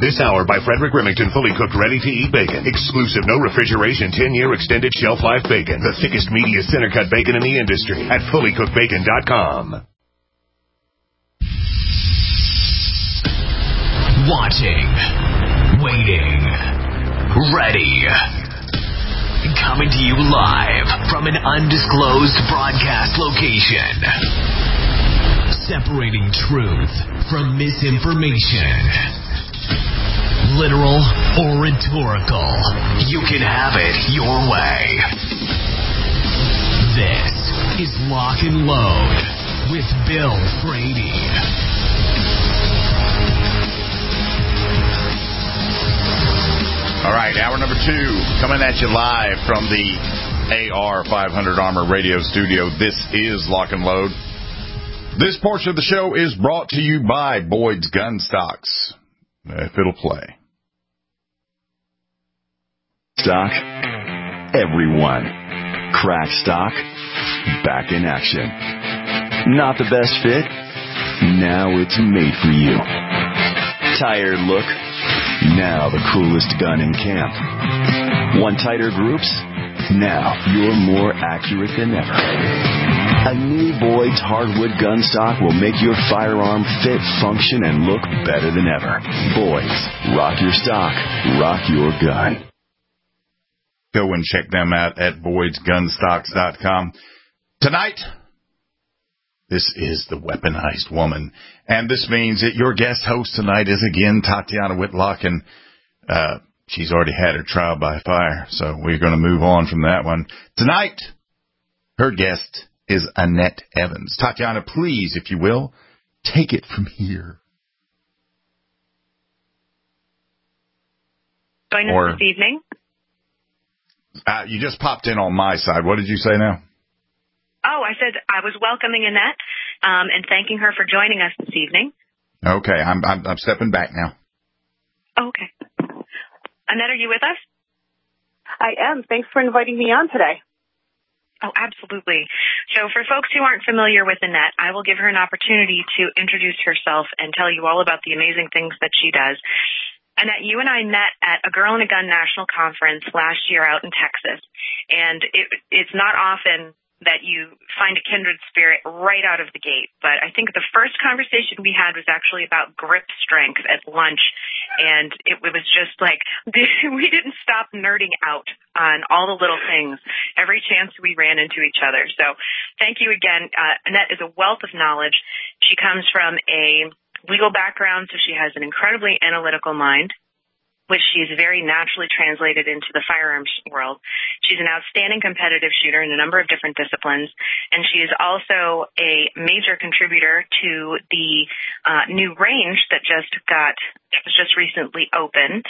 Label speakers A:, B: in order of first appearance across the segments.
A: This hour by Frederick Remington, fully cooked, ready-to-eat bacon. Exclusive, no refrigeration, 10-year extended shelf life bacon. The thickest, meatiest center-cut bacon in the industry at fullycookedbacon.com.
B: Watching, waiting, ready. Coming to you live from an undisclosed broadcast location. Separating truth from misinformation. Literal or rhetorical, you can have it your way. This is Lock and Load with Bill Frady.
C: All right, hour number 2, coming at you live from the AR-500 Armor Radio Studio. This is Lock and Load. This portion of the show is brought to you by Boyd's Gun Stocks. If it'll play.
D: Stock, everyone. Crack stock, back in action. Not the best fit? Now it's made for you. Tired look? Now the coolest gun in camp. Want tighter groups? Now you're more accurate than ever. A new Boyd's hardwood gun stock will make your firearm fit, function, and look better than ever. Boyd's, rock your stock, rock your gun.
C: Go and check them out at boydsgunstocks.com. Tonight, this is the Weaponized Woman. And this means that your guest host tonight is again Tatiana Whitlock, and she's already had her trial by fire, so we're going to move on from that one. Tonight, her guest is Annette Evans. Tatiana, please, if you will, take it from here.
E: Join us this evening.
C: You just popped in on my side. What did you say now?
E: Oh, I said I was welcoming Annette and thanking her for joining us this evening.
C: Okay, I'm stepping back now.
E: Okay. Annette, are you with us?
F: I am. Thanks for inviting me on today.
E: Oh, absolutely. So for folks who aren't familiar with Annette, I will give her an opportunity to introduce herself and tell you all about the amazing things that she does. Annette, you and I met at a Girl in a Gun National Conference last year out in Texas, and it's not often that you find a kindred spirit right out of the gate. But I think the first conversation we had was actually about grip strength at lunch, and it was just like we didn't stop nerding out on all the little things every chance we ran into each other. So thank you again. Annette is a wealth of knowledge. She comes from a legal background, so she has an incredibly analytical mind, which she's very naturally translated into the firearms world. She's an outstanding competitive shooter in a number of different disciplines, and she is also a major contributor to the new range that was just recently opened,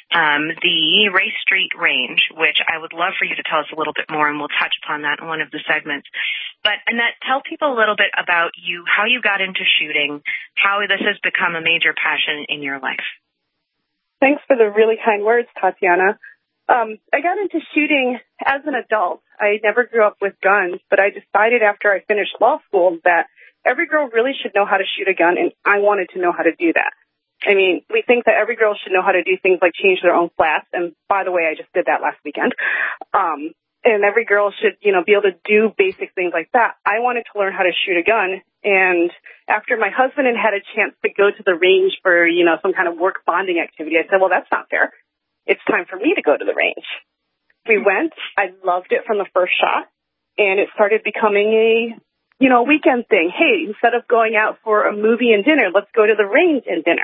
E: the Race Street range, which I would love for you to tell us a little bit more, and we'll touch upon that in one of the segments. But Annette, tell people a little bit about you, how you got into shooting, how this has become a major passion in your life.
F: Thanks for the really kind words, Tatiana. I got into shooting as an adult. I never grew up with guns, but I decided after I finished law school that every girl really should know how to shoot a gun, and I wanted to know how to do that. I mean, we think that every girl should know how to do things like change their own flats, and by the way, I just did that last weekend. And every girl should, be able to do basic things like that. I wanted to learn how to shoot a gun, and after my husband had a chance to go to the range for, some kind of work bonding activity, I said, well, that's not fair. It's time for me to go to the range. We went. I loved it from the first shot, and it started becoming a, weekend thing. Hey, instead of going out for a movie and dinner, let's go to the range and dinner.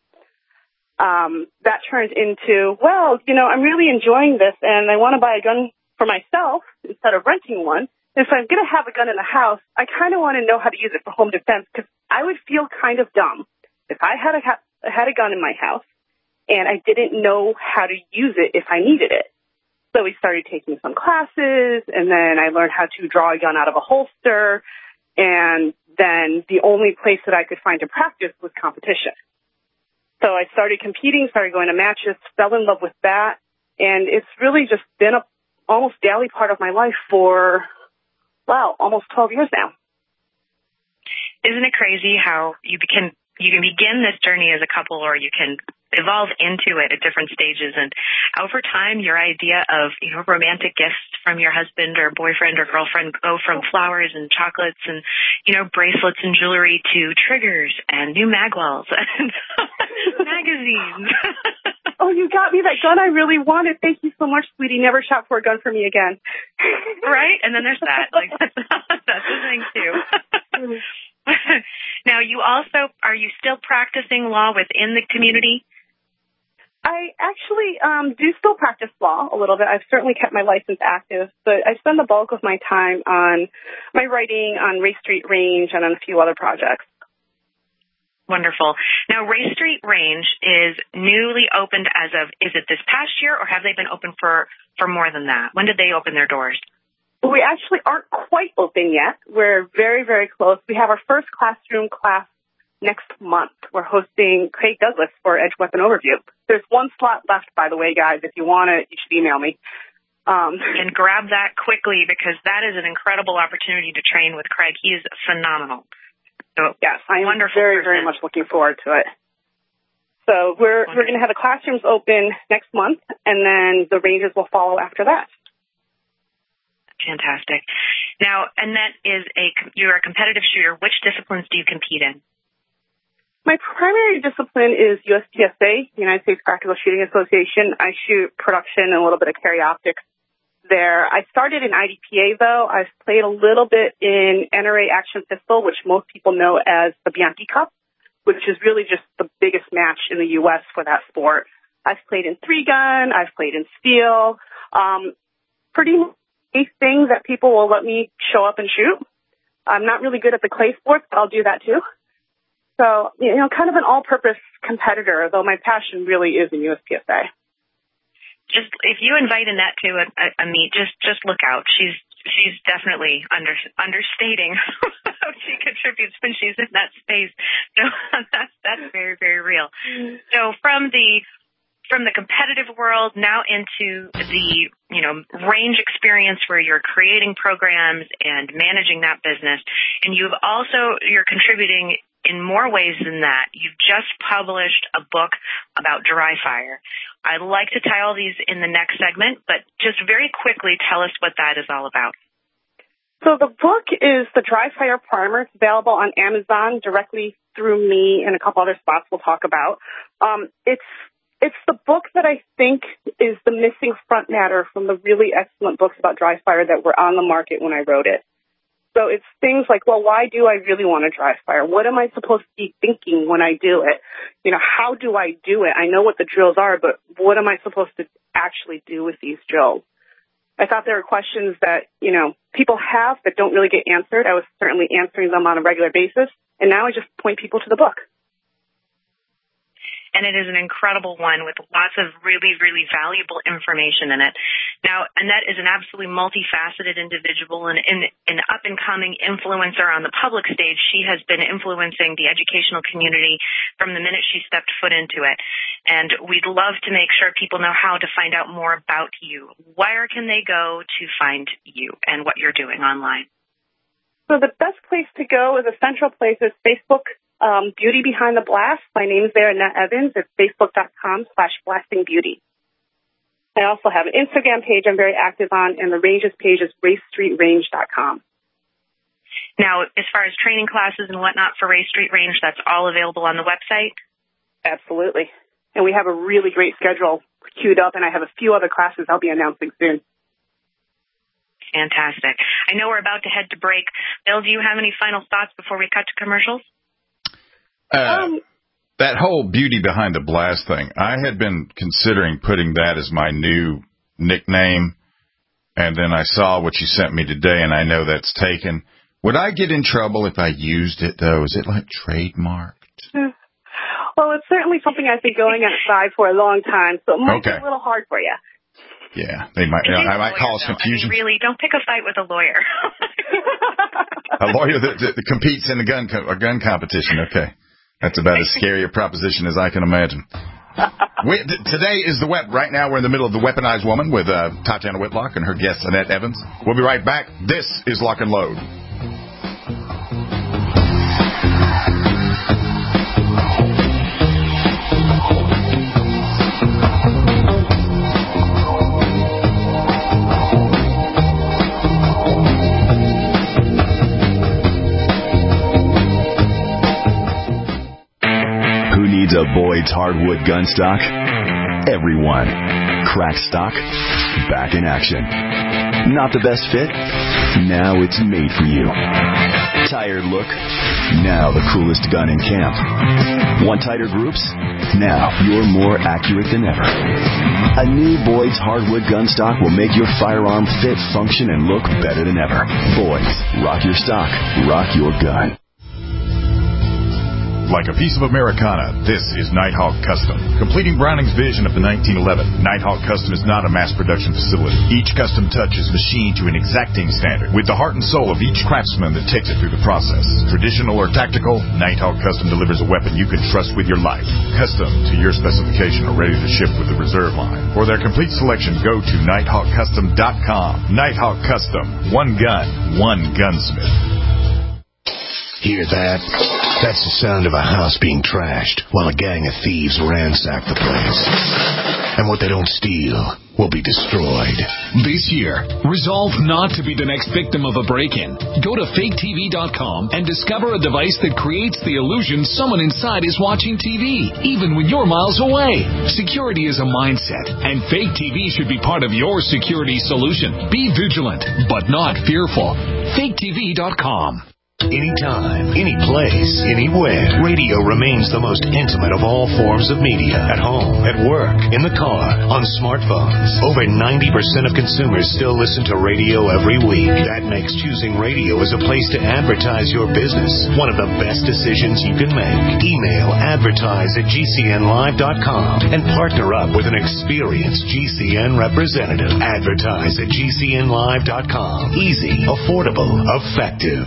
F: That turned into, I'm really enjoying this, and I want to buy a gun for myself instead of renting one. If I'm going to have a gun in the house, I kind of want to know how to use it for home defense, because I would feel kind of dumb if I had a gun in my house and I didn't know how to use it if I needed it. So we started taking some classes, and then I learned how to draw a gun out of a holster, and then the only place that I could find to practice was competition. So I started competing, started going to matches, fell in love with that, and it's really just been a almost daily part of my life for, almost 12 years now.
E: Isn't it crazy how you can begin this journey as a couple, or you can evolve into it at different stages. And over time, your idea of, romantic gifts from your husband or boyfriend or girlfriend go from flowers and chocolates and, bracelets and jewelry to triggers and new magwells and magazines.
F: Oh, you got me that gun I really wanted. Thank you so much, sweetie. Never shop for a gun for me again.
E: Right? And then there's that. Like, that's the thing, too. Now, are you still practicing law within the community?
F: I actually do still practice law a little bit. I've certainly kept my license active, but I spend the bulk of my time on my writing on Ray Street Range and on a few other projects.
E: Wonderful. Now, Ray Street Range is newly opened is it this past year, or have they been open for more than that? When did they open their doors?
F: We actually aren't quite open yet. We're very, very close. We have our first classroom class next month. We're hosting Craig Douglas for Edge Weapon Overview. There's one slot left, by the way, guys. If you want it, you should email me.
E: And grab that quickly, because that is an incredible opportunity to train with Craig. He is phenomenal. So,
F: yes, I am
E: very,
F: very much looking forward to it. So we're going to have the classrooms open next month, and then the ranges will follow after that.
E: Fantastic. Now, Annette, you're a competitive shooter. Which disciplines do you compete in?
F: My primary discipline is USPSA, United States Practical Shooting Association. I shoot production and a little bit of carry optics there. I started in IDPA, though. I've played a little bit in NRA Action Pistol, which most people know as the Bianchi Cup, which is really just the biggest match in the U.S. for that sport. I've played in 3-gun. I've played in steel. Pretty much things that people will let me show up and shoot. I'm not really good at the clay sports, but I'll do that too. So, kind of an all-purpose competitor, though my passion really is in USPSA.
E: Just if you invite Annette to a meet, just look out. She's definitely understating how she contributes when she's in that space. So that's very, very real. So from the competitive world now into the range experience where you're creating programs and managing that business, and you're contributing in more ways than that. You've just published a book about dry fire. I'd like to tie all these in the next segment, but just very quickly tell us what that is all about.
F: So the book is the Dry Fire Primer. It's available on Amazon directly through me and a couple other spots we'll talk about. It's the book that I think is the missing front matter from the really excellent books about dry fire that were on the market when I wrote it. So it's things like, well, why do I really want to dry fire? What am I supposed to be thinking when I do it? How do I do it? I know what the drills are, but what am I supposed to actually do with these drills? I thought there were questions that, people have that don't really get answered. I was certainly answering them on a regular basis, and now I just point people to the book.
E: And it is an incredible one with lots of really, really valuable information in it. Now, Annette is an absolutely multifaceted individual and an up-and-coming influencer on the public stage. She has been influencing the educational community from the minute she stepped foot into it. And we'd love to make sure people know how to find out more about you. Where can they go to find you and what you're doing online?
F: So the best place to go is a central place is Facebook. Beauty Behind the Blast. My name's there, Annette Evans. It's facebook.com/blastingbeauty. I also have an Instagram page I'm very active on, and the ranges page is raystreetrange.com.
E: Now, as far as training classes and whatnot for Ray Street Range, that's all available on the website?
F: Absolutely. And we have a really great schedule queued up, and I have a few other classes I'll be announcing soon.
E: Fantastic. I know we're about to head to break. Bill, do you have any final thoughts before we cut to commercials?
C: That whole Beauty Behind the Blast thing, I had been considering putting that as my new nickname, and then I saw what you sent me today, and I know that's taken. Would I get in trouble if I used it, though? Is it, trademarked?
F: Well, it's certainly something I've been going outside for a long time, so it might be a little hard for you.
C: Yeah, they might. I might cause confusion.
E: Really, don't pick a fight with a lawyer.
C: A lawyer that competes in a gun competition. Okay. That's about as scary a proposition as I can imagine. Today is the web. Right now we're in the middle of the Weaponized Woman with Tatiana Whitlock and her guest Annette Evans. We'll be right back. This is Lock and Load.
D: Boyd's hardwood gun stock? Everyone. Crack stock, back in action. Not the best fit? Now it's made for you. Tired look? Now the coolest gun in camp. Want tighter groups? Now you're more accurate than ever. A new Boyd's hardwood gun stock will make your firearm fit, function, and look better than ever. Boyd's, rock your stock, rock your gun.
C: Like a piece of Americana, this is Nighthawk Custom. Completing Browning's vision of the 1911, Nighthawk Custom is not a mass production facility. Each custom touch is machined to an exacting standard, with the heart and soul of each craftsman that takes it through the process. Traditional or tactical, Nighthawk Custom delivers a weapon you can trust with your life. Custom to your specification or ready to ship with the reserve line. For their complete selection, go to NighthawkCustom.com. Nighthawk Custom. One gun, one gunsmith.
A: Hear that? That's the sound of a house being trashed while a gang of thieves ransack the place. And what they don't steal will be destroyed.
B: This year, resolve not to be the next victim of a break-in. Go to faketv.com and discover a device that creates the illusion someone inside is watching TV, even when you're miles away. Security is a mindset, and Fake TV should be part of your security solution. Be vigilant, but not fearful. faketv.com.
A: Anytime, any place, anywhere, radio remains the most intimate of all forms of media. At home, at work, in the car, on smartphones. Over 90% of consumers still listen to radio every week. That makes choosing radio as a place to advertise your business one of the best decisions you can make. Email advertise@gcnlive.com and partner up with an experienced GCN representative. Advertise@gcnlive.com. Easy, affordable, effective.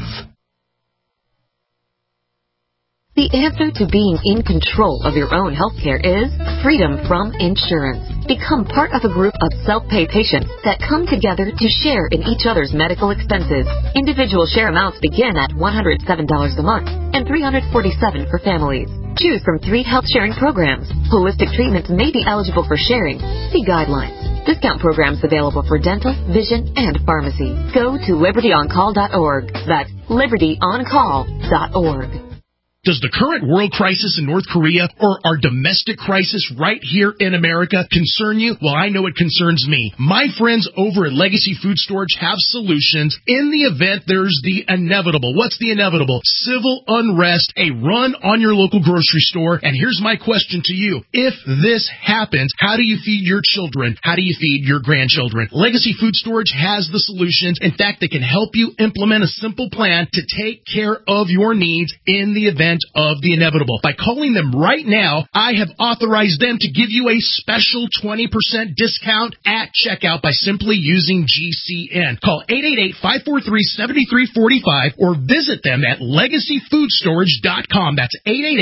G: The answer to being in control of your own healthcare is freedom from insurance. Become part of a group of self-pay patients that come together to share in each other's medical expenses. Individual share amounts begin at $107 a month and $347 for families. Choose from 3 health sharing programs. Holistic treatments may be eligible for sharing. See guidelines. Discount programs available for dental, vision, and pharmacy. Go to libertyoncall.org. That's libertyoncall.org.
H: Does the current world crisis in North Korea or our domestic crisis right here in America concern you? Well, I know it concerns me. My friends over at Legacy Food Storage have solutions in the event there's the inevitable. What's the inevitable? Civil unrest, a run on your local grocery store. And here's my question to you. If this happens, how do you feed your children? How do you feed your grandchildren? Legacy Food Storage has the solutions. In fact, they can help you implement a simple plan to take care of your needs in the event of the inevitable. By calling them right now, I have authorized them to give you a special 20% discount at checkout by simply using GCN. Call 888-543-7345 or visit them at LegacyFoodStorage.com. That's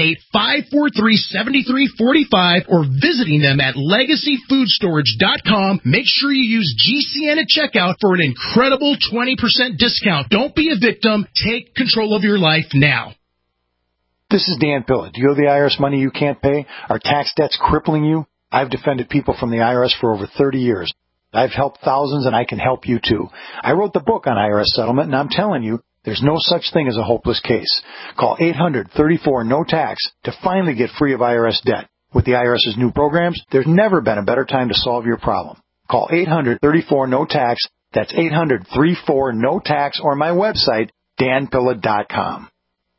H: 888-543-7345 or visiting them at LegacyFoodStorage.com. Make sure you use GCN at checkout for an incredible 20% discount. Don't be a victim. Take control of your life now.
I: This is Dan Pilla. Do you owe the IRS money you can't pay? Are tax debts crippling you? I've defended people from the IRS for over 30 years. I've helped thousands, and I can help you too. I wrote the book on IRS settlement, and I'm telling you, there's no such thing as a hopeless case. Call 800-34-NO-TAX to finally get free of IRS debt. With the IRS's new programs, there's never been a better time to solve your problem. Call 800-34-NO-TAX. That's 800-34-NO-TAX or my website, danpilla.com.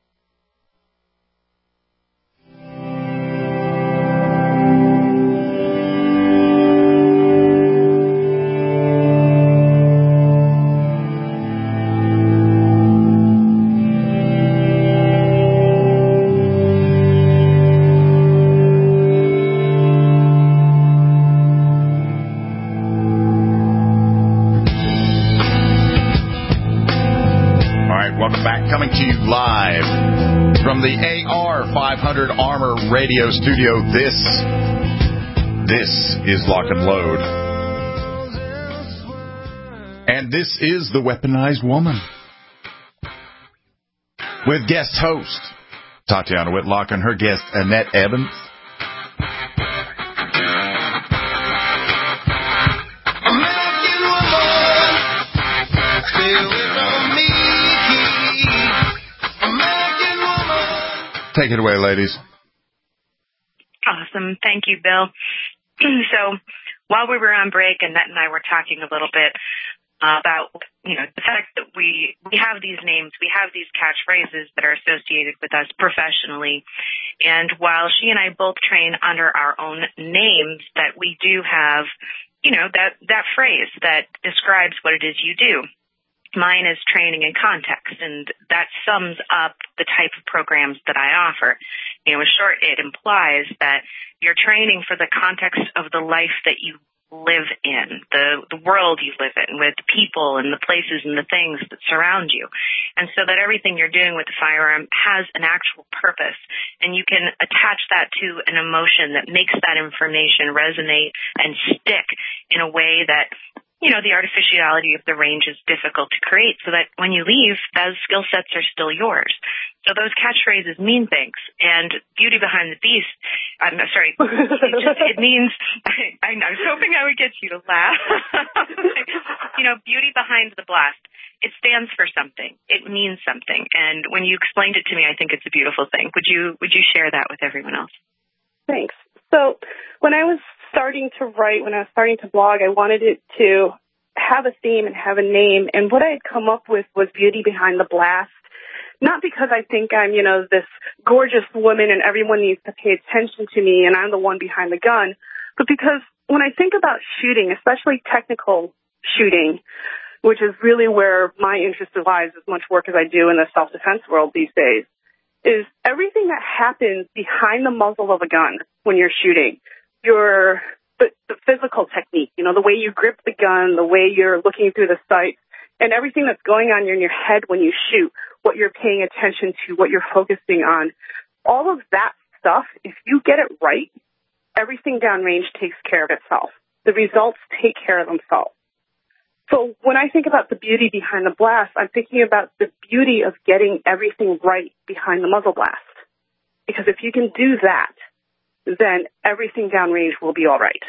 C: Coming to you live from the AR500 Armor Radio Studio. This is Lock and Load. And this is The Weaponized Woman. With guest host Tatiana Whitlock and her guest Annette Evans. Take it away, ladies.
E: Awesome. Thank you, Bill. So while we were on break, Annette and I were talking a little bit about, the fact that we have these names, we have these catchphrases that are associated with us professionally. And while she and I both train under our own names, that we do have, that phrase that describes what it is you do. Mine is training in context, and that sums up the type of programs that I offer. In short, it implies that you're training for the context of the life that you live in, the world you live in, with people and the places and the things that surround you. And so that everything you're doing with the firearm has an actual purpose, and you can attach that to an emotion that makes that information resonate and stick in a way that the artificiality of the range is difficult to create, so that when you leave, those skill sets are still yours. So those catchphrases mean things. And beauty behind the beast, it means, I was hoping I would get you to laugh. Beauty behind the blast, it stands for something. It means something. And when you explained it to me, I think it's a beautiful thing. Would you share that with everyone else?
F: Thanks. So when I was starting to write, when I was starting to blog, I wanted it to have a theme and have a name. And what I had come up with was Beauty Behind the Blast. Not because I think I'm, this gorgeous woman and everyone needs to pay attention to me and I'm the one behind the gun, but because when I think about shooting, especially technical shooting, which is really where my interest lies, as much work as I do in the self-defense world these days, is everything that happens behind the muzzle of a gun when you're shooting. The physical technique, the way you grip the gun, the way you're looking through the sights, and everything that's going on in your head when you shoot, what you're paying attention to, what you're focusing on. All of that stuff, if you get it right, everything downrange takes care of itself. The results take care of themselves. So when I think about the beauty behind the blast, I'm thinking about the beauty of getting everything right behind the muzzle blast. Because if you can do that, then everything downrange will be all right.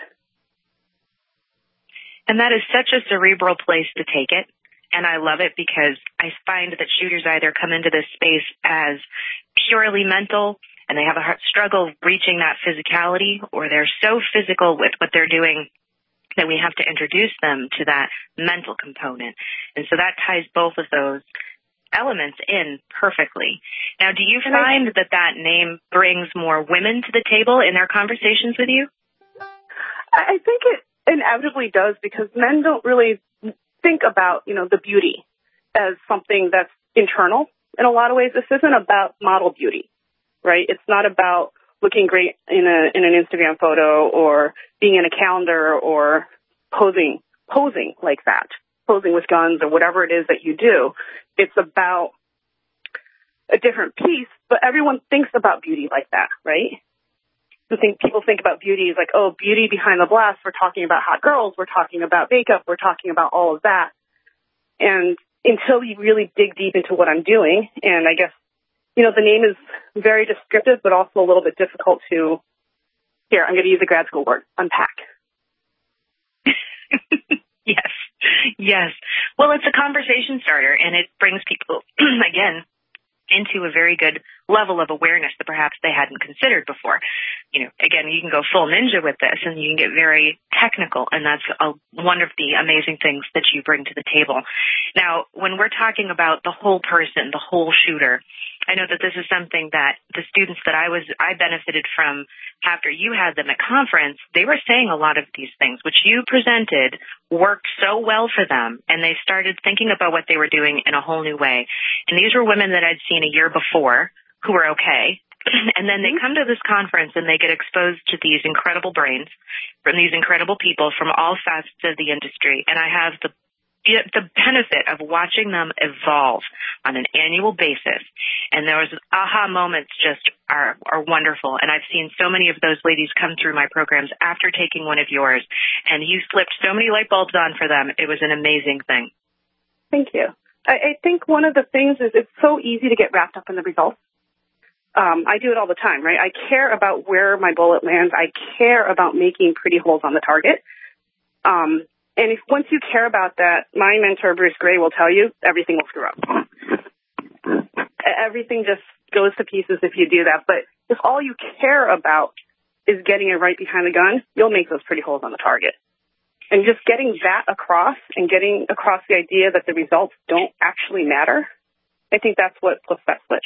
E: And that is such a cerebral place to take it. And I love it because I find that shooters either come into this space as purely mental and they have a hard struggle reaching that physicality, or they're so physical with what they're doing that we have to introduce them to that mental component. And so that ties both of those elements in perfectly. Now, do you find that name brings more women to the table in their conversations with you?
F: I think it inevitably does, because men don't really think about, the beauty as something that's internal. In a lot of ways, this isn't about model beauty, right? It's not about looking great in an Instagram photo or being in a calendar or posing like that, posing with guns or whatever it is that you do. It's about a different piece, but everyone thinks about beauty like that, right? People think about beauty as like, oh, beauty behind the blast. We're talking about hot girls. We're talking about makeup. We're talking about all of that. And until you really dig deep into what I'm doing, and I guess, the name is very descriptive, but also a little bit difficult to, I'm going to use a grad school word, unpack. Yes.
E: Well, it's a conversation starter, and it brings people, again, into a very good level of awareness that perhaps they hadn't considered before. Again, you can go full ninja with this, and you can get very technical, and that's one of the amazing things that you bring to the table. Now, when we're talking about the whole person, the whole shooter, I know that this is something that the students that I benefited from after you had them at conference, they were saying a lot of these things, which you presented worked so well for them, and they started thinking about what they were doing in a whole new way. And these were women that I'd seen a year before who were okay. And then they come to this conference and they get exposed to these incredible brains from these incredible people from all facets of the industry. And I have the benefit of watching them evolve on an annual basis. And those aha moments just are wonderful. And I've seen so many of those ladies come through my programs after taking one of yours. And you flipped so many light bulbs on for them. It was an amazing thing.
F: Thank you. I think one of the things is it's so easy to get wrapped up in the results. I do it all the time, right? I care about where my bullet lands. I care about making pretty holes on the target. And once you care about that, my mentor, Bruce Gray, will tell you everything will screw up. Everything just goes to pieces if you do that. But if all you care about is getting it right behind the gun, you'll make those pretty holes on the target. And just getting that across and getting across the idea that the results don't actually matter, I think that's what flips that switch.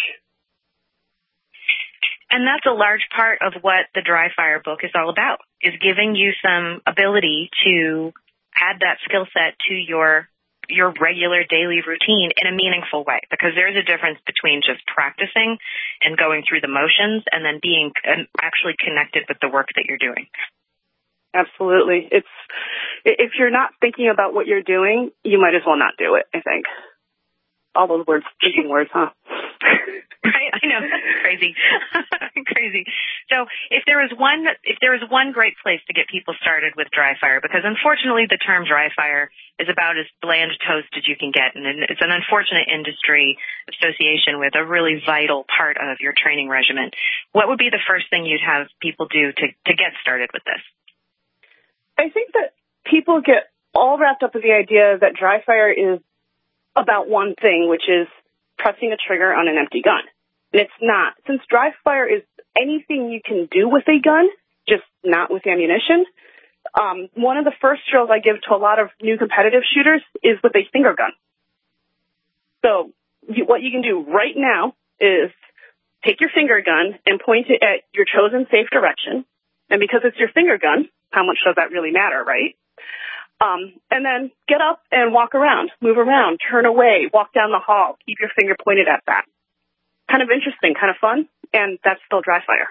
E: And that's a large part of what the Dry Fire book is all about, is giving you some ability to add that skill set to your regular daily routine in a meaningful way, because there's a difference between just practicing and going through the motions and then being actually connected with the work that you're doing.
F: Absolutely. If you're not thinking about what you're doing, you might as well not do it, I think. All those words, thinking words, huh?
E: Right, I know, that's crazy. Crazy. So if there is one great place to get people started with Dry Fire, because unfortunately the term Dry Fire is about as bland toast as you can get, and it's an unfortunate industry association with a really vital part of your training regimen, what would be the first thing you'd have people do to get started with this?
F: I think that people get all wrapped up with the idea that Dry Fire is about one thing, which is pressing a trigger on an empty gun. And it's not. Since Dry Fire is anything you can do with a gun, just not with ammunition, one of the first drills I give to a lot of new competitive shooters is with a finger gun. So what you can do right now is take your finger gun and point it at your chosen safe direction. And because it's your finger gun, how much does that really matter, right? And then get up and walk around, move around, turn away, walk down the hall, keep your finger pointed at that. Kind of interesting, kind of fun, and that's still Dry Fire.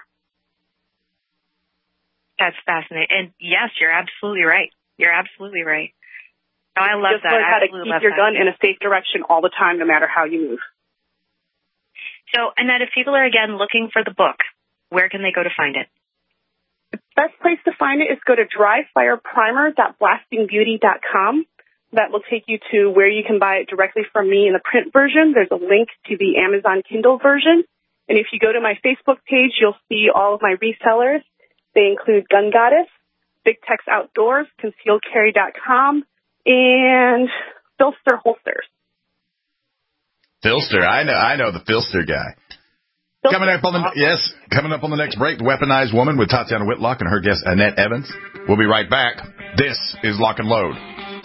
E: That's fascinating. And yes, you're absolutely right. You're absolutely right. Oh, I love
F: Just
E: that.
F: learn how to keep your gun in a safe direction all the time, no matter how you move.
E: So, Annette, if people are, again, looking for the book, where can they go to find it?
F: The best place to find it is go to dryfireprimer.blastingbeauty.com. That will take you to where you can buy it directly from me in the print version. There's a link to the Amazon Kindle version. And if you go to my Facebook page, you'll see all of my resellers. They include Gun Goddess, Big Tex Outdoors, ConcealedCarry.com, and Filster Holsters.
C: Filster, I know the Filster guy. Coming up on the next break, the Weaponized Woman with Tatiana Whitlock and her guest Annette Evans. We'll be right back. This is Lock and Load.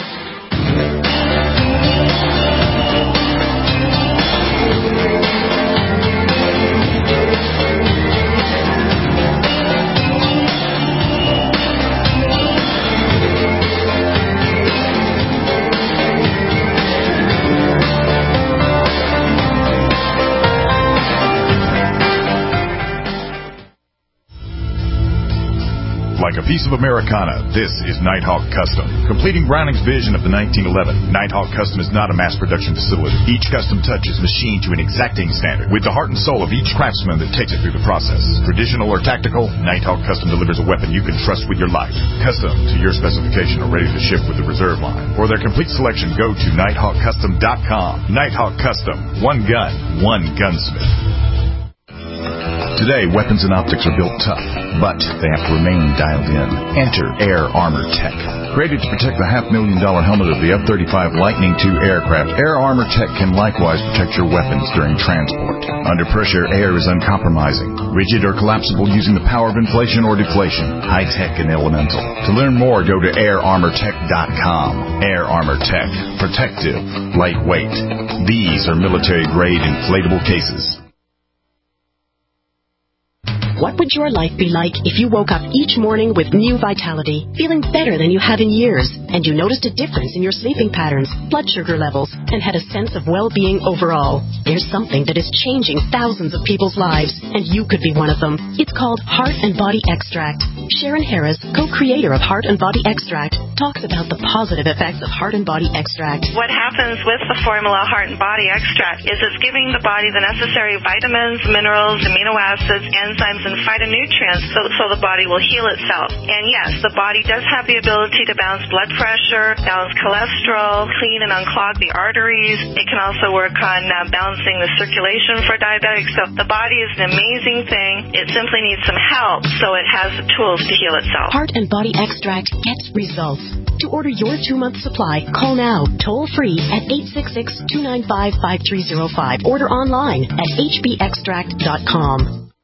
C: Like a piece of Americana, this is Nighthawk Custom. Completing Browning's vision of the 1911, Nighthawk Custom is not a mass production facility. Each custom touch is machined to an exacting standard with the heart and soul of each craftsman that takes it through the process. Traditional or tactical, Nighthawk Custom delivers a weapon you can trust with your life. Custom to your specification or ready to ship with the reserve line. For their complete selection, go to nighthawkcustom.com. Nighthawk Custom. One gun, one gunsmith. Today, weapons and optics are built tough, but they have to remain dialed in. Enter Air Armor Tech. Created to protect the $500,000 helmet of the F-35 Lightning II aircraft, Air Armor Tech can likewise protect your weapons during transport. Under pressure, air is uncompromising, rigid or collapsible using the power of inflation or deflation, high-tech and elemental. To learn more, go to airarmortech.com. Air Armor Tech. Protective, lightweight. These are military-grade inflatable cases.
J: What would your life be like if you woke up each morning with new vitality, feeling better than you have in years, and you noticed a difference in your sleeping patterns, blood sugar levels, and had a sense of well-being overall? There's something that is changing thousands of people's lives, and you could be one of them. It's called Heart and Body Extract. Sharon Harris, co-creator of Heart and Body Extract, talks about the positive effects of Heart and Body Extract.
K: What happens with the formula Heart and Body Extract is it's giving the body the necessary vitamins, minerals, amino acids, enzymes, and phytonutrients so the body will heal itself. And yes, the body does have the ability to balance blood pressure, balance cholesterol, clean and unclog the arteries. It can also work on balancing the circulation for diabetics. So the body is an amazing thing. It simply needs some help so it has the tools to heal itself.
J: Heart and Body Extract gets results. To order your 2-month supply, call now, toll free at 866-295-5305. Order online at hbextract.com.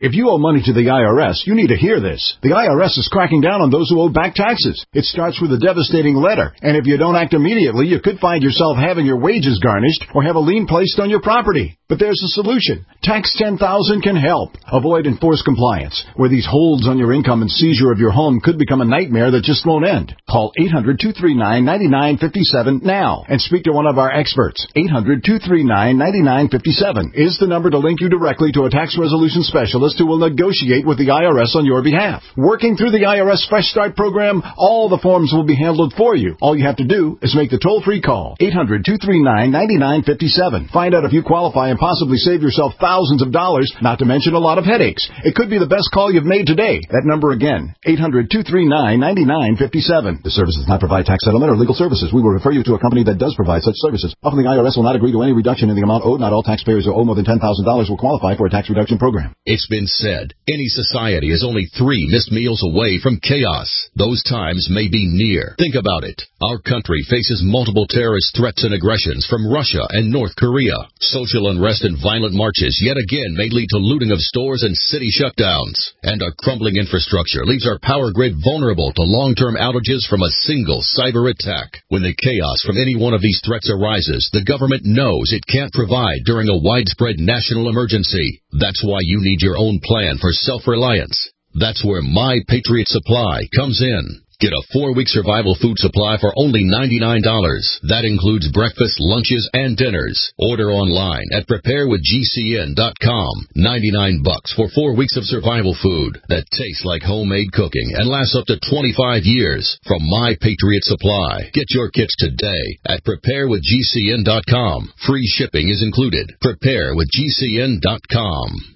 L: If you owe money to the IRS, you need to hear this. The IRS is cracking down on those who owe back taxes. It starts with a devastating letter, and if you don't act immediately, you could find yourself having your wages garnished or have a lien placed on your property. But there's a solution. Tax 10,000 can help. Avoid enforced compliance, where these holds on your income and seizure of your home could become a nightmare that just won't end. Call 800-239-9957 now and speak to one of our experts. 800-239-9957 is the number to link you directly to a tax resolution specialist who will negotiate with the IRS on your behalf. Working through the IRS Fresh Start program, all the forms will be handled for you. All you have to do is make the toll-free call. 800-239-9957. Find out if you qualify and possibly save yourself thousands of dollars, not to mention a lot of headaches. It could be the best call you've made today. That number again, 800-239-9957. The service does not provide tax settlement or legal services. We will refer you to a company that does provide such services. Often the IRS will not agree to any reduction in the amount owed. Not all taxpayers who owe more than $10,000 will qualify for a tax reduction program.
M: It's been said, any society is only 3 missed meals away from chaos. Those times may be near. Think about it. Our country faces multiple terrorist threats and aggressions from Russia and North Korea. Social unrest and violent marches yet again may lead to looting of stores and city shutdowns. And our crumbling infrastructure leaves our power grid vulnerable to long-term outages from a single cyber attack. When the chaos from any one of these threats arises, the government knows it can't provide during a widespread national emergency. That's why you need your own plan for self-reliance. That's where My Patriot Supply comes in. Get a 4-week survival food supply for only $99. That includes breakfast, lunches, and dinners. Order online at preparewithgcn.com. $99 for 4 weeks of survival food that tastes like homemade cooking and lasts up to 25 years from My Patriot Supply. Get your kits today at preparewithgcn.com. Free shipping is included. Preparewithgcn.com.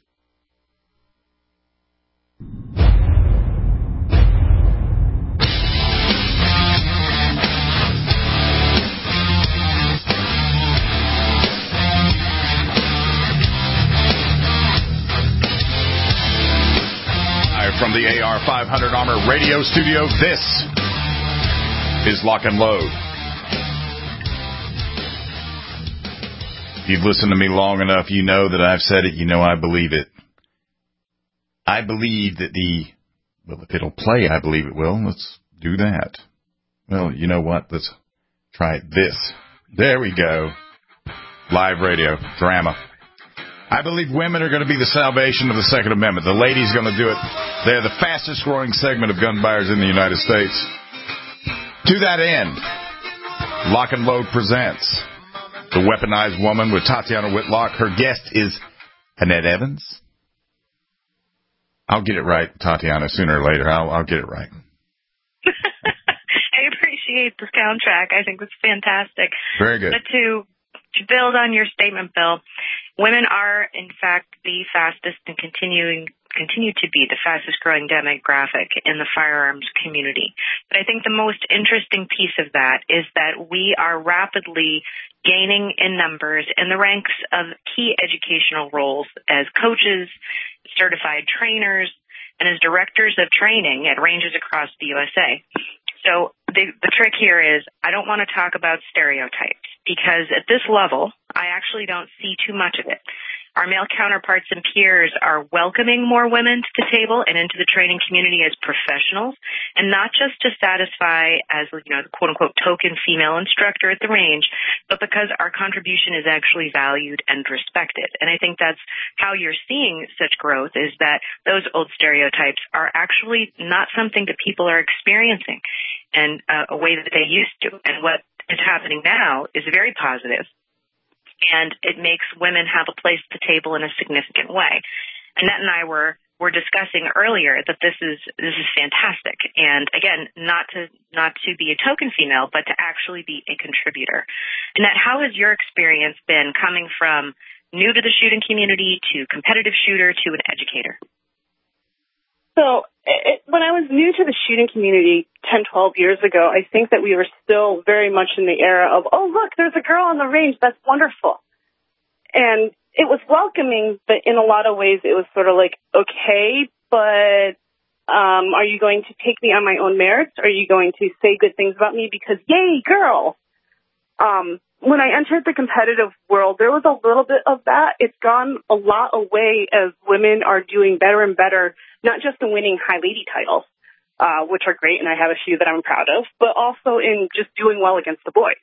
C: From the AR-500 Armor Radio Studio, this is Lock and Load. If you've listened to me long enough, you know that I've said it, you know I believe it. I believe that well, if it'll play, I believe it will. Let's do that. Well, you know what? Let's try this. There we go. Live radio, drama. I believe women are going to be the salvation of the Second Amendment. The ladies are going to do it. They're the fastest growing segment of gun buyers in the United States. To that end, Lock and Load presents The Weaponized Woman with Tatiana Whitlock. Her guest is Annette Evans. I'll get it right, Tatiana, sooner or later. I'll get it right.
E: I appreciate the soundtrack. I think it's fantastic.
C: Very good.
E: But to build on your statement, Bill, women are, in fact, the fastest and continue to be the fastest growing demographic in the firearms community. But I think the most interesting piece of that is that we are rapidly gaining in numbers in the ranks of key educational roles as coaches, certified trainers, and as directors of training at ranges across the USA. So the trick here is I don't want to talk about stereotypes because at this level, I actually don't see too much of it. Our male counterparts and peers are welcoming more women to the table and into the training community as professionals, and not just to satisfy as, the quote-unquote token female instructor at the range, but because our contribution is actually valued and respected. And I think that's how you're seeing such growth, is that those old stereotypes are actually not something that people are experiencing in a way that they used to. And what is happening now is very positive. And it makes women have a place at the table in a significant way. Annette and I were discussing earlier that this is fantastic. And again, not to be a token female, but to actually be a contributor. Annette, how has your experience been coming from new to the shooting community to competitive shooter to an educator?
F: So when I was new to the shooting community 10, 12 years ago, I think that we were still very much in the era of, oh, look, there's a girl on the range. That's wonderful. And it was welcoming, but in a lot of ways it was sort of like, okay, but are you going to take me on my own merits? Are you going to say good things about me because, yay, girl? when I entered the competitive world, there was a little bit of that. It's gone a lot away as women are doing better and better, not just in winning high lady titles, which are great, and I have a few that I'm proud of, but also in just doing well against the boys.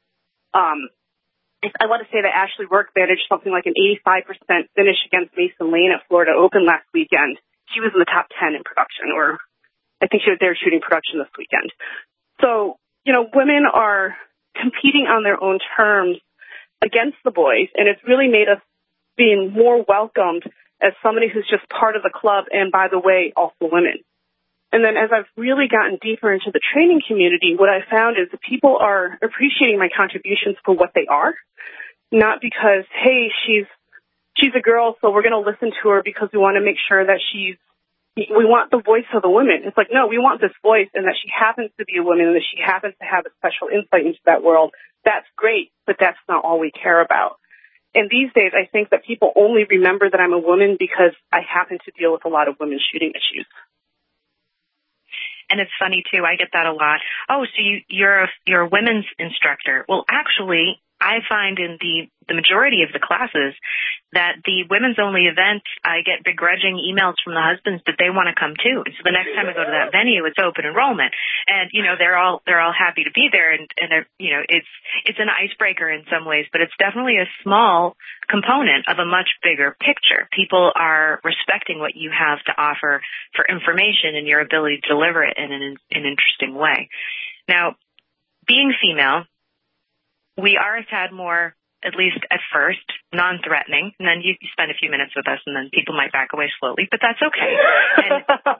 F: I want to say that Ashley Work managed something like an 85% finish against Mason Lane at Florida Open last weekend. She was in the top 10 in production, or I think they were shooting production this weekend. So, women are competing on their own terms against the boys, and it's really made us being more welcomed as somebody who's just part of the club, and by the way, also women. And then as I've really gotten deeper into the training community, what I found is that people are appreciating my contributions for what they are, not because, hey, she's a girl, so we're going to listen to her because we want to make sure that we want the voice of the women. It's like, no, we want this voice, and that she happens to be a woman and that she happens to have a special insight into that world. That's great, but that's not all we care about. And these days, I think that people only remember that I'm a woman because I happen to deal with a lot of women's shooting issues.
E: And it's funny, too. I get that a lot. Oh, so you're a women's instructor. Well, actually, I find in the majority of the classes that the women's only events, I get begrudging emails from the husbands that they want to come too. And so the next time I go to that venue, it's open enrollment. And, they're all happy to be there. And it's an icebreaker in some ways, but it's definitely a small component of a much bigger picture. People are respecting what you have to offer for information and your ability to deliver it in an interesting way. Now, being female, we are a tad more, at least at first, non-threatening. And then you spend a few minutes with us, and then people might back away slowly, but that's okay. And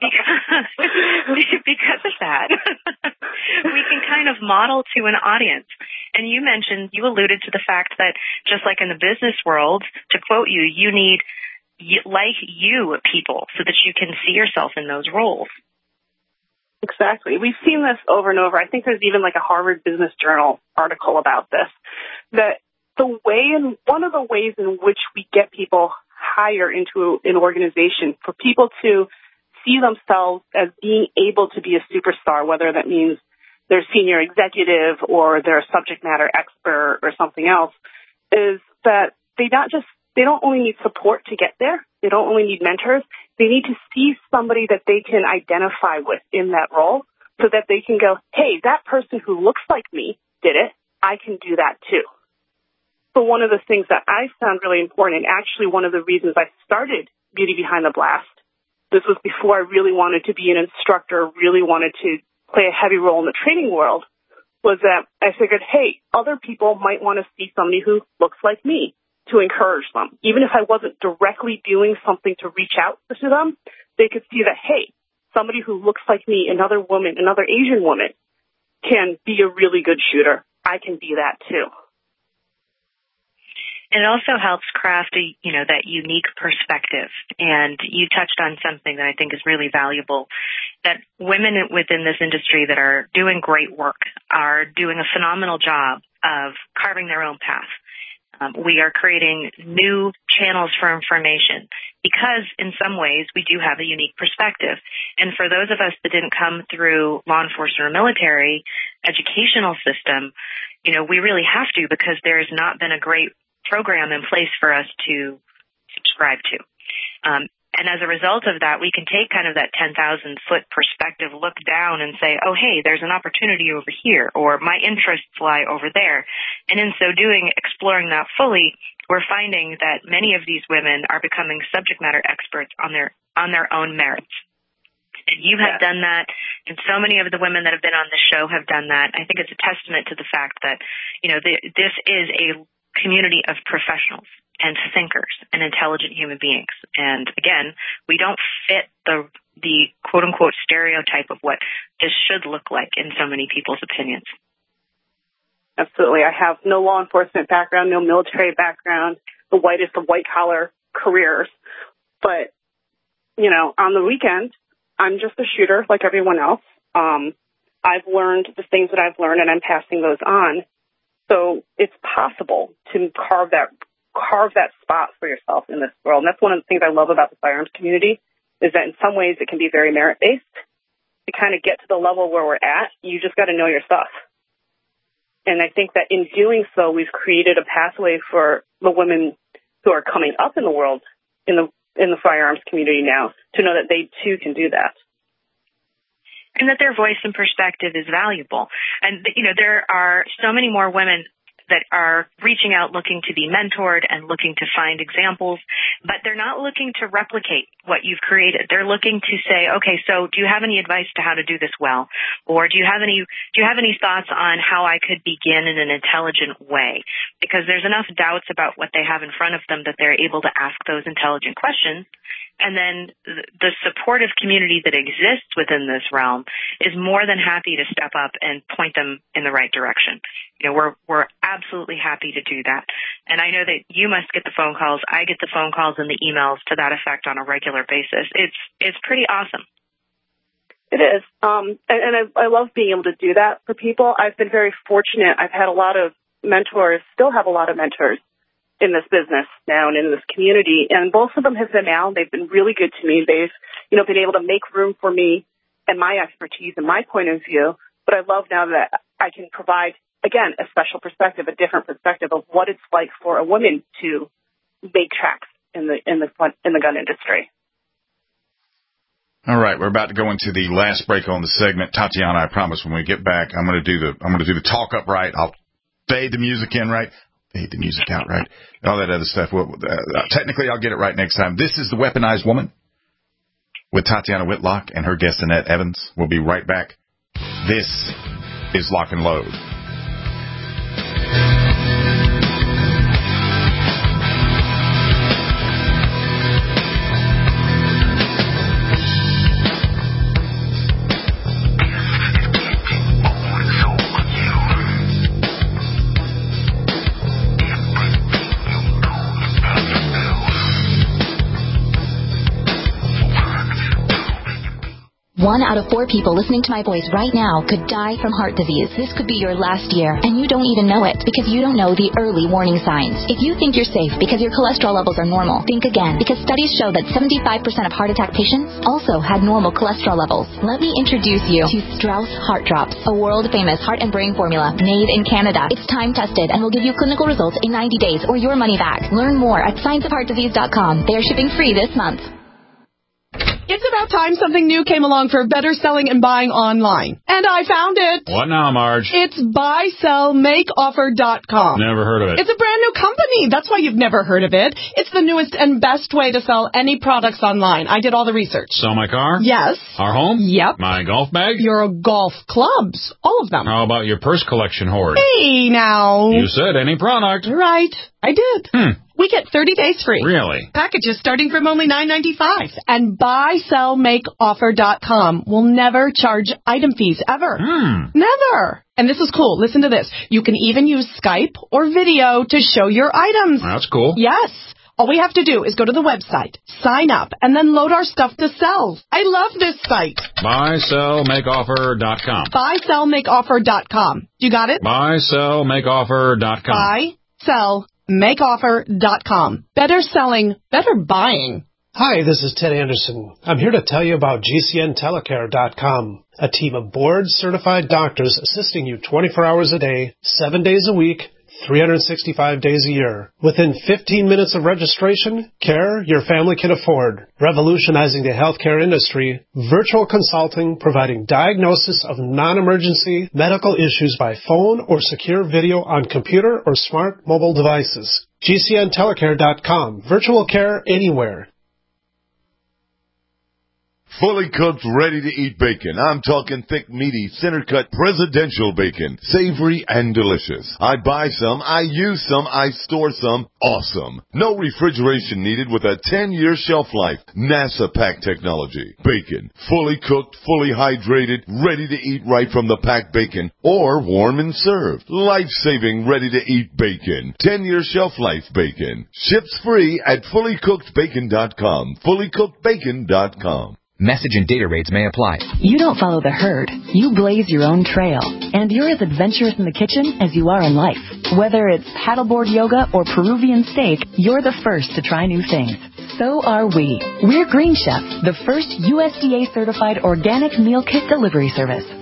E: because of that, we can kind of model to an audience. And you alluded to the fact that just like in the business world, to quote you, you need like you people so that you can see yourself in those roles.
F: Exactly. We've seen this over and over. I think there's even like a Harvard Business Journal article about this, that one of the ways in which we get people higher into an organization, for people to see themselves as being able to be a superstar, whether that means they're senior executive or they're a subject matter expert or something else, is that they don't only need support to get there. They don't only need mentors. They need to see somebody that they can identify with in that role so that they can go, hey, that person who looks like me did it. I can do that too. So one of the things that I found really important, and actually one of the reasons I started Beauty Behind the Blast, this was before I really wanted to be an instructor, really wanted to play a heavy role in the training world, was that I figured, hey, other people might want to see somebody who looks like me, to encourage them. Even if I wasn't directly doing something to reach out to them, they could see that, hey, somebody who looks like me, another woman, another Asian woman, can be a really good shooter. I can be that too.
E: And it also helps craft that unique perspective. And you touched on something that I think is really valuable, that women within this industry that are doing great work are doing a phenomenal job of carving their own path. We are creating new channels for information because in some ways we do have a unique perspective. And for those of us that didn't come through law enforcement or military educational system, we really have to, because there has not been a great program in place for us to subscribe to. And as a result of that, we can take kind of that 10,000-foot perspective, look down and say, oh, hey, there's an opportunity over here, or my interests lie over there. And in so doing, exploring that fully, we're finding that many of these women are becoming subject matter experts on their own merits. And you have done that, and so many of the women that have been on the show have done that. I think it's a testament to the fact that, this is a community of professionals and thinkers and intelligent human beings. And again, we don't fit the quote-unquote stereotype of what this should look like in so many people's opinions.
F: Absolutely. I have no law enforcement background, no military background, the whitest of white-collar careers. But, on the weekend, I'm just a shooter like everyone else. I've learned the things that I've learned, and I'm passing those on. So it's possible to carve that spot for yourself in this world. And that's one of the things I love about the firearms community, is that in some ways it can be very merit-based. To kind of get to the level where we're at, you just got to know your stuff. And I think that in doing so, we've created a pathway for the women who are coming up in the world in the firearms community now to know that they too can do that.
E: And that their voice and perspective is valuable. And, there are so many more women that are reaching out looking to be mentored and looking to find examples, but they're not looking to replicate what you've created. They're looking to say, okay, so do you have any advice to how to do this well? Or do you have any thoughts on how I could begin in an intelligent way? Because there's enough doubts about what they have in front of them that they're able to ask those intelligent questions. And then the supportive community that exists within this realm is more than happy to step up and point them in the right direction. We're absolutely happy to do that. And I know that you must get the phone calls. I get the phone calls and the emails to that effect on a regular basis. It's pretty awesome.
F: It is. And I love being able to do that for people. I've been very fortunate. I've had a lot of mentors, still have a lot of mentors in this business now and in this community. And both of them have been out. They've been really good to me. They've, been able to make room for me and my expertise and my point of view. But I love now that I can provide, again, a special perspective, a different perspective of what it's like for a woman to make tracks in the gun industry.
C: All right, we're about to go into the last break on the segment. Tatiana, I promise when we get back, I'm going to do the talk up right. I'll fade the music in right. Fade the music out right. All that other stuff. Well, technically, I'll get it right next time. This is The Weaponized Woman with Tatiana Whitlock and her guest Annette Evans. We'll be right back. This is Lock and Load.
N: One out of 4 people listening to my voice right now could die from heart disease. This could be your last year, and you don't even know it because you don't know the early warning signs. If you think you're safe because your cholesterol levels are normal, think again, because studies show that 75% of heart attack patients also had normal cholesterol levels. Let me introduce you to Strauss Heart Drops, a world-famous heart and brain formula made in Canada. It's time-tested and will give you clinical results in 90 days or your money back. Learn more at scienceofheartdisease.com. They are shipping free this month.
O: It's about time something new came along for better selling and buying online. And I found it.
P: What now, Marge?
O: It's buysellmakeoffer.com.
P: Never heard of it.
O: It's a brand new company. That's why you've never heard of it. It's the newest and best way to sell any products online. I did all the research.
P: Sell my car?
O: Yes.
P: Our home?
O: Yep.
P: My golf bag?
O: Your golf clubs. All of them.
P: How about your purse collection hoard?
O: Hey, now.
P: You said any product.
O: Right. I did. We get 30 days free.
P: Really?
O: Packages starting from only $9.95. And buysellmakeoffer.com will never charge item fees ever. Never. And this is cool. Listen to this. You can even use Skype or video to show your items.
P: That's cool.
O: Yes. All we have to do is go to the website, sign up, and then load our stuff to sell. I love this site.
P: Buysellmakeoffer.com.
O: Buysellmakeoffer.com. You got it?
P: Buysellmakeoffer.com.
O: Buysellmakeoffer.com. Better selling, better buying.
Q: Hi, this is Ted Anderson. I'm here to tell you about GCNtelecare.com, a team of board-certified doctors assisting you 24 hours a day, 7 days a week, 365 days a year. Within 15 minutes of registration, care your family can afford. Revolutionizing the healthcare industry, virtual consulting providing diagnosis of non-emergency medical issues by phone or secure video on computer or smart mobile devices. GCNtelecare.com. Virtual care anywhere.
R: Fully cooked, ready-to-eat bacon. I'm talking thick, meaty, center-cut, presidential bacon. Savory and delicious. I buy some, I use some, I store some. Awesome. No refrigeration needed with a 10-year shelf life. NASA pack technology. Bacon. Fully cooked, fully hydrated, ready to eat right from the packed bacon. Or warm and served. Life-saving, ready-to-eat bacon. 10-year shelf life bacon. Ships free at fullycookedbacon.com. Fullycookedbacon.com.
S: Message and data rates may apply.
T: You don't follow the herd. You blaze your own trail. And you're as adventurous in the kitchen as you are in life. Whether it's paddleboard yoga or Peruvian steak, you're the first to try new things. So are we. We're Green Chef, the first USDA-certified organic meal kit delivery service.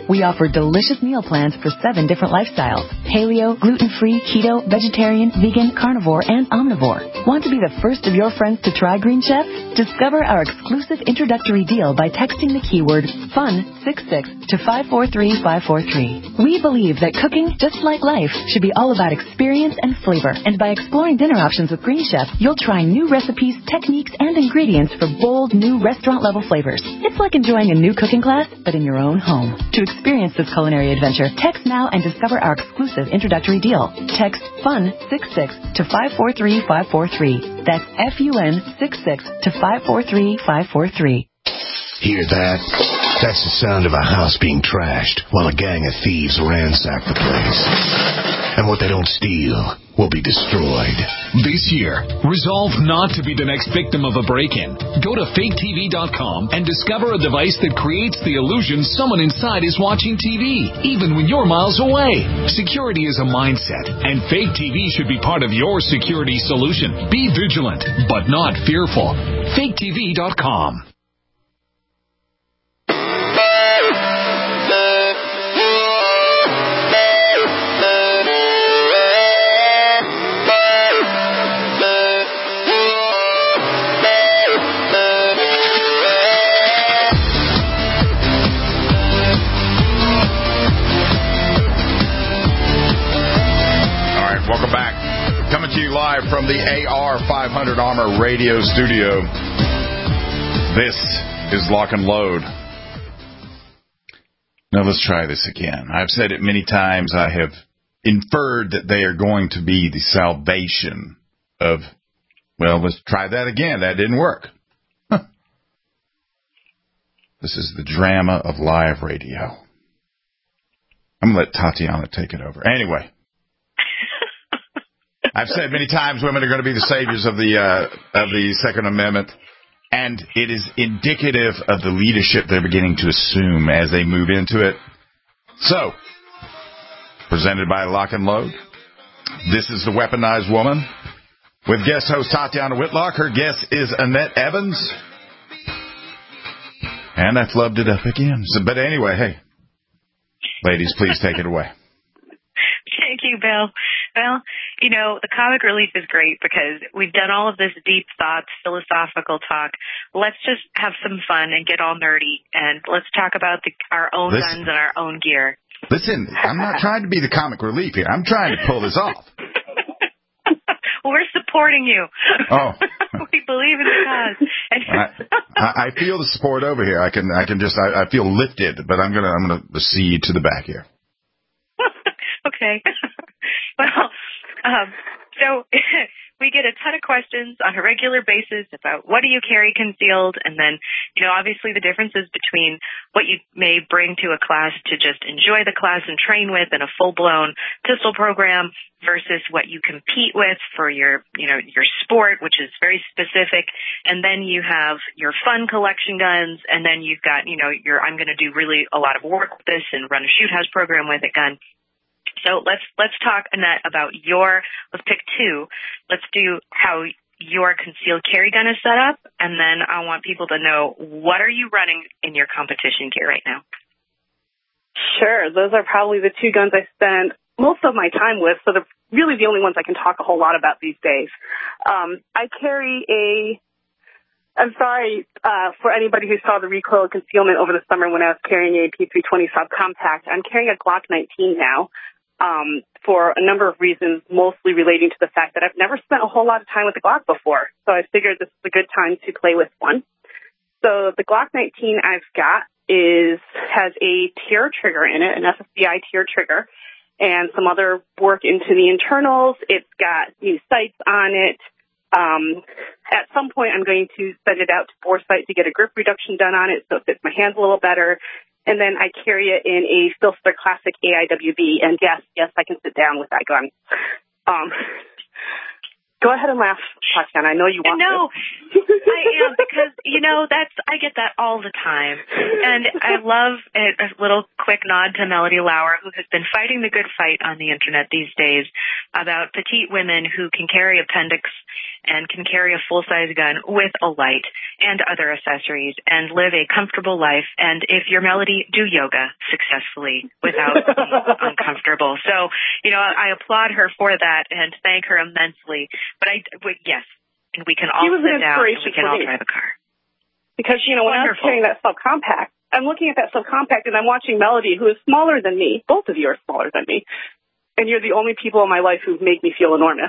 T: We offer delicious meal plans for 7 different lifestyles: paleo, gluten-free, keto, vegetarian, vegan, carnivore, and omnivore. Want to be the first of your friends to try Green Chef? Discover our exclusive introductory deal by texting the keyword FUN66 to 543543. We believe that cooking, just like life, should be all about experience and flavor. And by exploring dinner options with Green Chef, you'll try new recipes, techniques, and ingredients for bold, new restaurant-level flavors. It's like enjoying a new cooking class, but in your own home. To experience this culinary adventure, text now and discover our exclusive introductory deal. Text FUN66 to 543543. That's FUN66 to 543543.
A: Hear that? That's the sound of a house being trashed while a gang of thieves ransack the place. And what they don't steal will be destroyed.
B: This year, resolve not to be the next victim of a break-in. Go to faketv.com and discover a device that creates the illusion someone inside is watching TV, even when you're miles away. Security is a mindset, and Fake TV should be part of your security solution. Be vigilant, but not fearful. faketv.com.
C: Welcome back. Coming to you live from the AR500 Armor Radio Studio. This is Lock and Load. Now let's try this again. I've said it many times. I have inferred that they are going to be the salvation of, well, let's try that again. That didn't work. This is the drama of live radio. I'm going to let Tatiana take it over. Anyway. I've said many times women are going to be the saviors of the Second Amendment, and it is indicative of the leadership they're beginning to assume as they move into it. So, presented by Lock and Load, this is the Weaponized Woman with guest host Tatiana Whitlock. Her guest is Annette Evans, and I flubbed it up again. So, but anyway, hey, ladies, please take it away.
E: Thank you, Bill. Well, you know, the comic relief is great because we've done all of this deep thoughts, philosophical talk. Let's just have some fun and get all nerdy, and let's talk about our own guns and our own gear.
C: Listen, I'm not trying to be the comic relief here. I'm trying to pull this off.
E: Well, we're supporting you.
C: Oh.
E: We believe in the cause.
C: I feel the support over here. I feel lifted, but I'm gonna recede to the back here.
E: Okay. Well, so we get a ton of questions on a regular basis about what do you carry concealed, and then, you know, obviously the differences between what you may bring to a class to just enjoy the class and train with in a full-blown pistol program versus what you compete with for your sport, which is very specific. And then you have your fun collection guns, and then you've got, I'm going to do really a lot of work with this and run a shoot house program with it gun. So let's talk, Annette, about let's pick two. Let's do how your concealed carry gun is set up, and then I want people to know, what are you running in your competition gear right now?
F: Sure. Those are probably the two guns I spend most of my time with, so they're really the only ones I can talk a whole lot about these days. I carry I'm sorry for anybody who saw the recoil concealment over the summer when I was carrying a P320 subcompact. I'm carrying a Glock 19 now. For a number of reasons, mostly relating to the fact that I've never spent a whole lot of time with the Glock before. So I figured this is a good time to play with one. So the Glock 19 I've got has a tier trigger in it, an SSBI tier trigger, and some other work into the internals. It's got new sights on it. At some point, I'm going to send it out to Foresight to get a grip reduction done on it so it fits my hands a little better. And then I carry it in a Filster Classic AIWB. And yes, I can sit down with that gun. Go ahead and laugh, Tatiana. I know you want to.
E: No, I am, because, I get that all the time. And I love a little quick nod to Melody Lauer, who has been fighting the good fight on the internet these days about petite women who can carry appendix and can carry a full-size gun with a light and other accessories and live a comfortable life. And if your Melody, do yoga successfully without being uncomfortable. So, I applaud her for that and thank her immensely. But yes, and we can all sit down and we can all drive a car.
F: Because, when I was carrying that subcompact, I'm looking at that subcompact and I'm watching Melody, who is smaller than me. Both of you are smaller than me. And you're the only people in my life who make me feel enormous.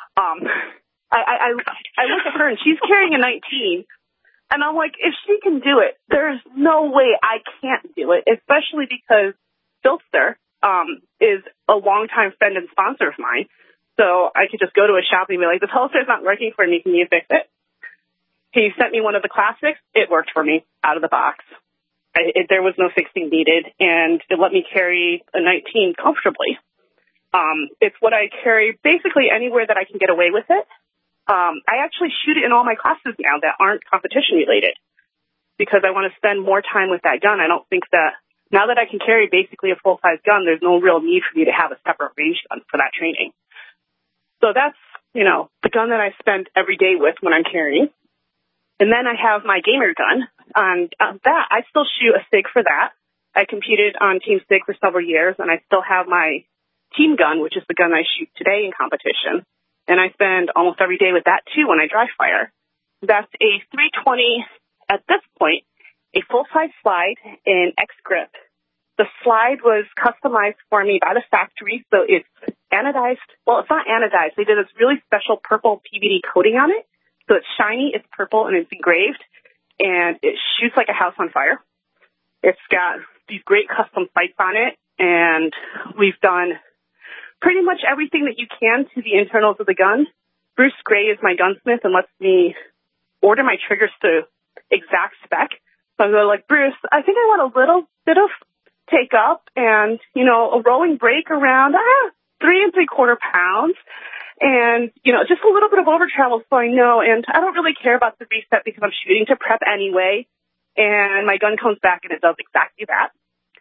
F: I look at her and she's carrying a 19, and I'm like, if she can do it, there's no way I can't do it, especially because Filster is a longtime friend and sponsor of mine. So I could just go to a shop and be like, the Filster's not working for me. Can you fix it? He sent me one of the classics. It worked for me out of the box. There was no fixing needed, and it let me carry a 19 comfortably. It's what I carry basically anywhere that I can get away with it. I actually shoot it in all my classes now that aren't competition related because I want to spend more time with that gun. I don't think that now that I can carry basically a full-size gun, there's no real need for me to have a separate range gun for that training. So that's, the gun that I spend every day with when I'm carrying. And then I have my gamer gun. And that, I still shoot a SIG for that. I competed on Team SIG for several years, and I still have my team gun, which is the gun I shoot today in competition. And I spend almost every day with that, too, when I dry fire. That's a 320, at this point, a full-size slide in X-Grip. The slide was customized for me by the factory, so it's anodized. Well, it's not anodized. They did this really special purple PVD coating on it. So it's shiny, it's purple, and it's engraved, and it shoots like a house on fire. It's got these great custom sights on it, and we've done pretty much everything that you can to the internals of the gun. Bruce Gray is my gunsmith and lets me order my triggers to exact spec. So I'm like, Bruce, I think I want a little bit of take up and, a rolling break around 3 3/4 pounds. And, just a little bit of over travel so I know. And I don't really care about the reset because I'm shooting to prep anyway. And my gun comes back and it does exactly that.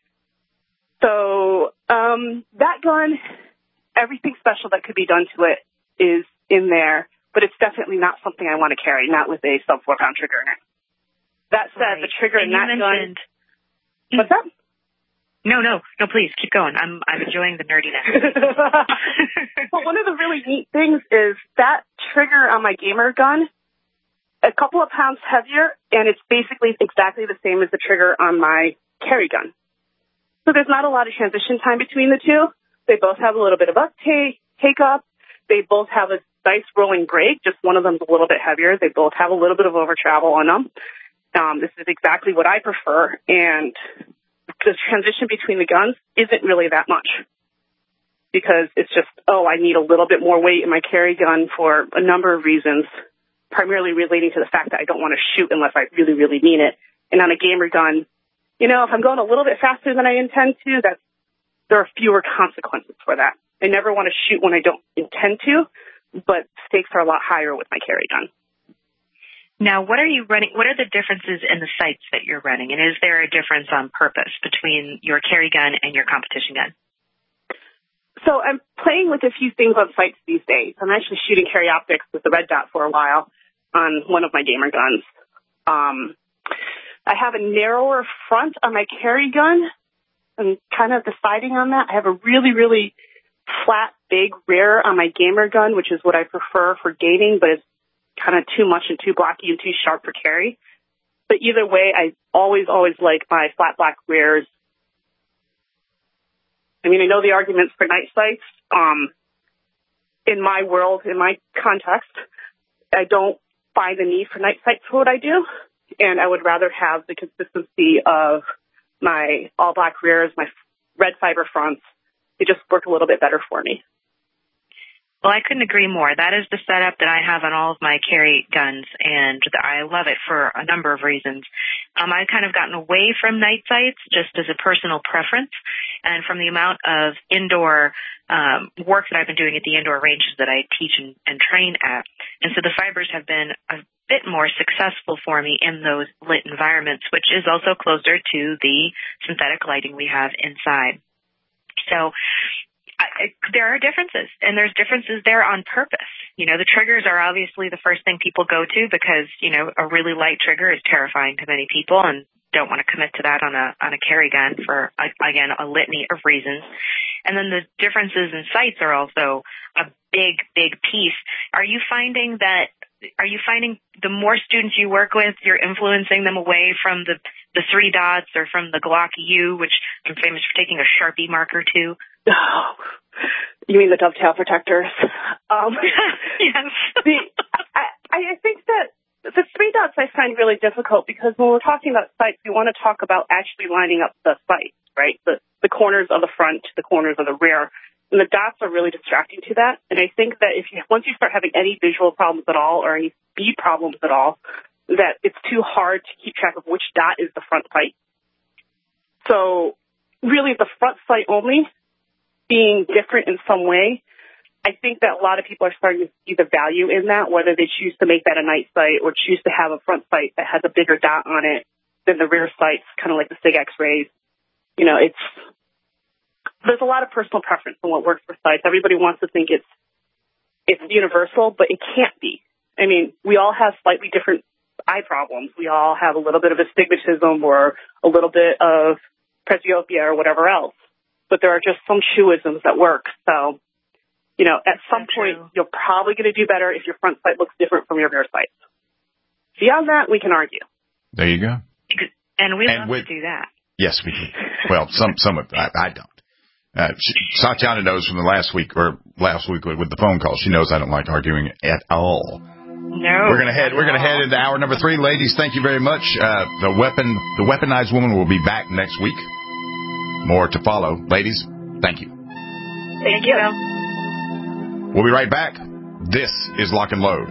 F: So that gun, everything special that could be done to it is in there. But it's definitely not something I want to carry, not with a sub 4-pound trigger in it. That said, the trigger in that gun... What's that?
E: No, please, keep going. I'm enjoying the nerdiness.
F: Well, one of the really neat things is that trigger on my gamer gun, a couple of pounds heavier, and it's basically exactly the same as the trigger on my carry gun. So there's not a lot of transition time between the two. They both have a little bit of take up. They both have a nice rolling break. Just one of them's a little bit heavier. They both have a little bit of over travel on them. This is exactly what I prefer, and the transition between the guns isn't really that much because it's just, I need a little bit more weight in my carry gun for a number of reasons, primarily relating to the fact that I don't want to shoot unless I really, really mean it. And on a gamer gun, if I'm going a little bit faster than I intend to, there are fewer consequences for that. I never want to shoot when I don't intend to, but stakes are a lot higher with my carry gun.
E: Now, what are you running? What are the differences in the sights that you're running? And is there a difference on purpose between your carry gun and your competition gun?
F: So I'm playing with a few things on sights these days. I'm actually shooting carry optics with the red dot for a while on one of my gamer guns. I have a narrower front on my carry gun. I'm kind of deciding on that. I have a really, really flat, big rear on my gamer gun, which is what I prefer for gating, but it's kind of too much and too blocky and too sharp for carry. But either way, I always like my flat black rears. I mean, I know the arguments for night sights. In my world, in my context, I don't find the need for night sights for what I do. And I would rather have the consistency of my all black rears, my red fiber fronts. They just work a little bit better for me.
E: Well, I couldn't agree more. That is the setup that I have on all of my carry guns, and I love it for a number of reasons. I've kind of gotten away from night sights just as a personal preference, and from the amount of indoor work that I've been doing at the indoor ranges that I teach and train at. And so the fibers have been a bit more successful for me in those lit environments, which is also closer to the synthetic lighting we have inside. So there are differences, and there's differences there on purpose. The triggers are obviously the first thing people go to because, a really light trigger is terrifying to many people and don't want to commit to that on a carry gun for, again, a litany of reasons. And then the differences in sights are also a big, big piece. Are you finding the more students you work with, you're influencing them away from the 3 dots or from the Glock U, which I'm famous for taking a Sharpie marker to?
F: Oh, you mean the dovetail protectors?
E: Yes.
F: I think that the 3 dots I find really difficult because when we're talking about sights, we want to talk about actually lining up the sights, right? The corners of the front, the corners of the rear. And the dots are really distracting to that. And I think that once you start having any visual problems at all or any speed problems at all, that it's too hard to keep track of which dot is the front sight. So really the front sight only being different in some way, I think that a lot of people are starting to see the value in that, whether they choose to make that a night sight or choose to have a front sight that has a bigger dot on it than the rear sights, kind of like the SIG X-rays. There's a lot of personal preference on what works for sights. Everybody wants to think it's universal, but it can't be. I mean, we all have slightly different eye problems. We all have a little bit of astigmatism or a little bit of presbyopia or whatever else. But there are just some shoeisms that work. So, at some point, you're probably going to do better if your front sight looks different from your rear sight. Beyond that, we can argue.
C: There you go.
E: And we love to do that.
C: Yes, we do. Well, some of I don't. Tatiana knows from last week with the phone call. She knows I don't like arguing at all.
E: No.
C: We're gonna head into hour number 3, ladies. Thank you very much. The weaponized woman will be back next week. More to follow, ladies. Thank you.
E: Thank you.
C: We'll be right back. This is Lock and Load.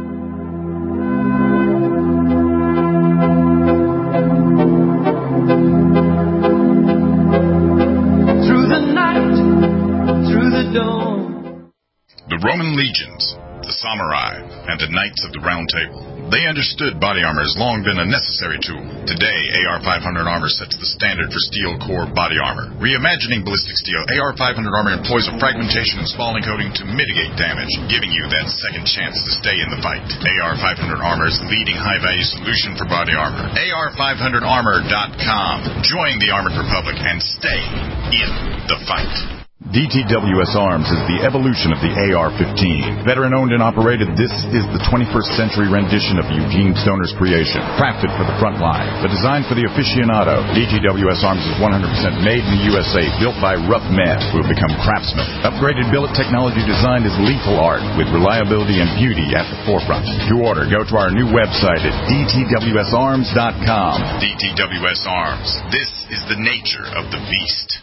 C: The Roman legions, the samurai, and the knights of the Round Table. They understood body armor has long been a necessary tool. Today, AR-500 armor sets the standard for steel core body armor. Reimagining ballistic steel, AR-500 armor employs a fragmentation and spalling coating to mitigate damage, giving you that second chance to stay in the fight. AR-500 armor is the leading high-value solution for body armor. AR500armor.com. Join the Armored Republic and stay in the fight. DTWS Arms is the evolution of the AR-15. Veteran-owned and operated, this is the 21st century rendition of Eugene Stoner's creation. Crafted for the front line, but designed for the aficionado. DTWS Arms is 100% made in the USA, built by rough men who have become craftsmen. Upgraded billet technology designed as lethal art, with reliability and beauty at the forefront. To order, go to our new website at dtwsarms.com. DTWS Arms. This is the nature of the beast.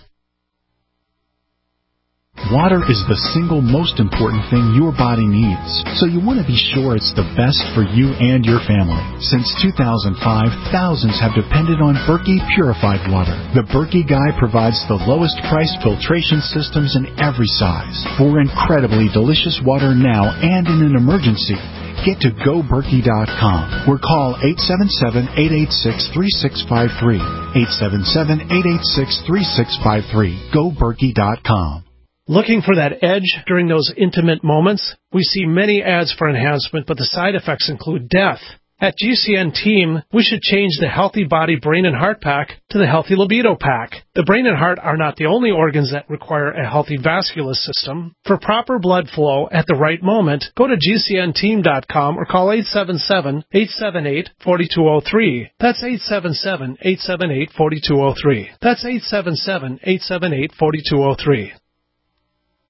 U: Water is the single most important thing your body needs, so you want to be sure it's the best for you and your family. Since 2005, thousands have depended on Berkey purified water. The Berkey Guy provides the lowest price filtration systems in every size. For incredibly delicious water now and in an emergency, get to GoBerkey.com or call 877-886-3653. 877-886-3653. GoBerkey.com.
Q: Looking for that edge during those intimate moments? We see many ads for enhancement, but the side effects include death. At GCN Team, we should change the Healthy Body Brain and Heart Pack to the Healthy Libido Pack. The brain and heart are not the only organs that require a healthy vascular system. For proper blood flow at the right moment, go to GCNteam.com or call 877-878-4203. That's 877-878-4203. That's 877-878-4203.